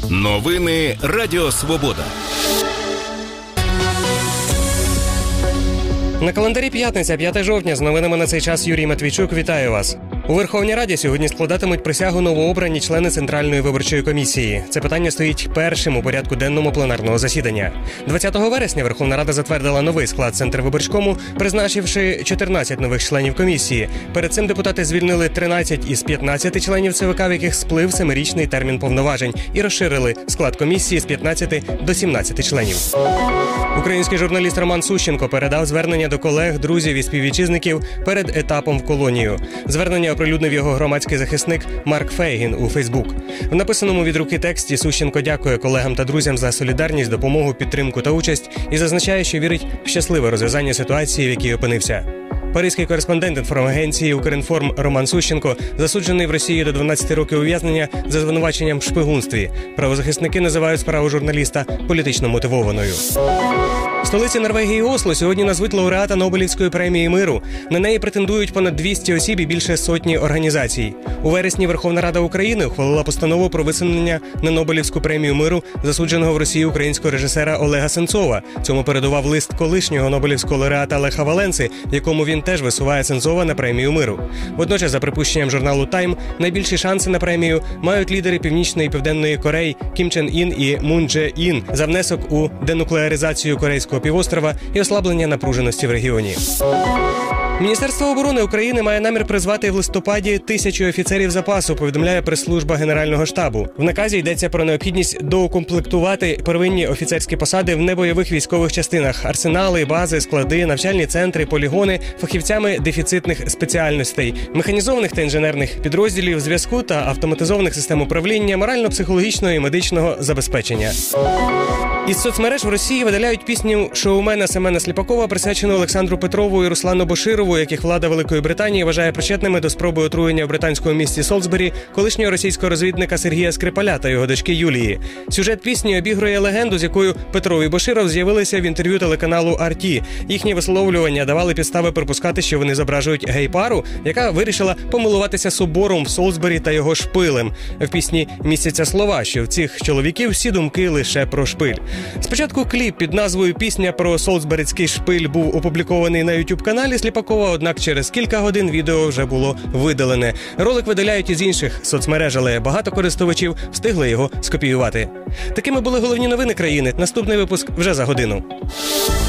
Новини Радіо Свобода. На календарі п'ятниця, 5 жовтня. З новинами на цей час Юрій Матвійчук. Вітаю вас. У Верховній Раді сьогодні складатимуть присягу новообрані члени Центральної виборчої комісії. Це питання стоїть першим у порядку денному пленарного засідання. 20 вересня Верховна Рада затвердила новий склад Центрвиборчкому, призначивши 14 нових членів комісії. Перед цим депутати звільнили 13 із 15 членів ЦВК, в яких сплив 7-річний термін повноважень, і розширили склад комісії з 15 до 17 членів. Український журналіст Роман Сущенко передав звернення до колег, друзів і співвітчизників перед етапом в колонію. Звернення оприлюднив його громадський захисник Марк Фейгін у Фейсбук. В написаному від руки тексті Сущенко дякує колегам та друзям за солідарність, допомогу, підтримку та участь і зазначає, що вірить в щасливе розв'язання ситуації, в якій опинився. Паризький кореспондент інформагенції «Укрінформ» Роман Сущенко засуджений в Росії до 12 років ув'язнення за звинуваченням в шпигунстві. Правозахисники називають справу журналіста політично мотивованою. В столиці Норвегії Осло сьогодні назвуть лауреата Нобелівської премії миру. На неї претендують понад 200 осіб і більше сотні організацій. У вересні Верховна Рада України ухвалила постанову про висунення на Нобелівську премію миру засудженого в Росії українського режисера Олега Сенцова. Цьому передував лист колишнього Нобелівського лауреата Леха Валенси, в якому він теж висуває Сенцова на премію миру. Водночас, за припущенням журналу «Тайм», найбільші шанси на премію мають лідери Північної і Південної Кореї Кім Чен Ін і Мун Дже Ін за внесок у денуклеаризацію Корейського півострова і ослаблення напруженості в регіоні. Міністерство оборони України має намір призвати в листопаді 1000 офіцерів запасу, повідомляє прес-служба Генерального штабу. В наказі йдеться про необхідність доукомплектувати первинні офіцерські посади в небойових військових частинах – арсенали, бази, склади, навчальні центри, полігони – фахівцями дефіцитних спеціальностей, механізованих та інженерних підрозділів, зв'язку та автоматизованих систем управління, морально-психологічного і медичного забезпечення. Із соцмереж в Росії видаляють пісню шоумена Семена Сліпакова, присвячену Олександру Петрову і Руслану Боширову, яких влада Великої Британії вважає причетними до спроби отруєння в британському місті Солсбері колишнього російського розвідника Сергія Скрипаля та його дочки Юлії. Сюжет пісні обігрує легенду, з якою Петров і Боширов з'явилися в інтерв'ю телеканалу RT. Їхні висловлювання давали підстави припускати, що вони зображують гей-пару, яка вирішила помилуватися собором в Солсбері та його шпилем. В пісні містяться слова, що в цих чоловіків всі думки лише про шпиль. Спочатку кліп під назвою «Пісня про Солсберицький шпиль» був опублікований на YouTube-каналі Сліпакова, однак через кілька годин відео вже було видалене. Ролик видаляють із інших соцмереж, але багато користувачів встигли його скопіювати. Такими були головні новини країни. Наступний випуск вже за годину.